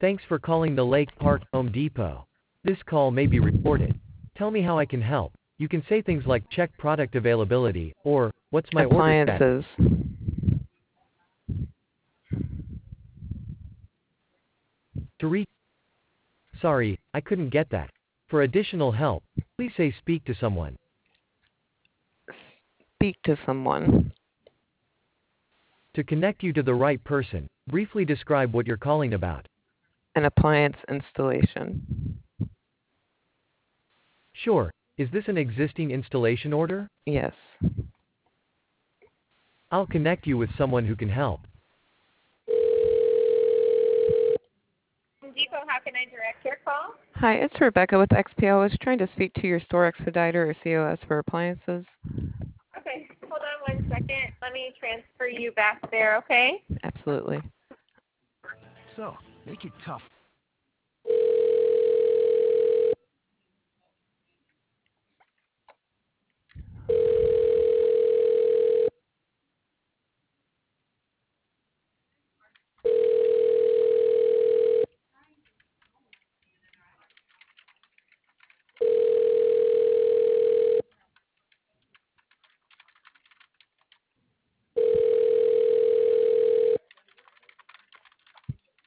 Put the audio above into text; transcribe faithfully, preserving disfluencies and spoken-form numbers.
Thanks for calling the Lake Park Home Depot. This call may be recorded. Tell me how I can help. You can say things like check product availability or what's my order status. Appliances. To reach Sorry, I couldn't get that. For additional help, please say speak to someone. Speak to someone. To connect you to the right person, briefly describe what you're calling about. An appliance installation. Sure. Is this an existing installation order? Yes. I'll connect you with someone who can help. Home Depot, how can I direct your call? Hi, it's Rebecca with X P O. I was trying to speak to your store expediter or C O S for appliances. Okay, hold on one second. Let me transfer you back there, okay? Absolutely. So, make it tough.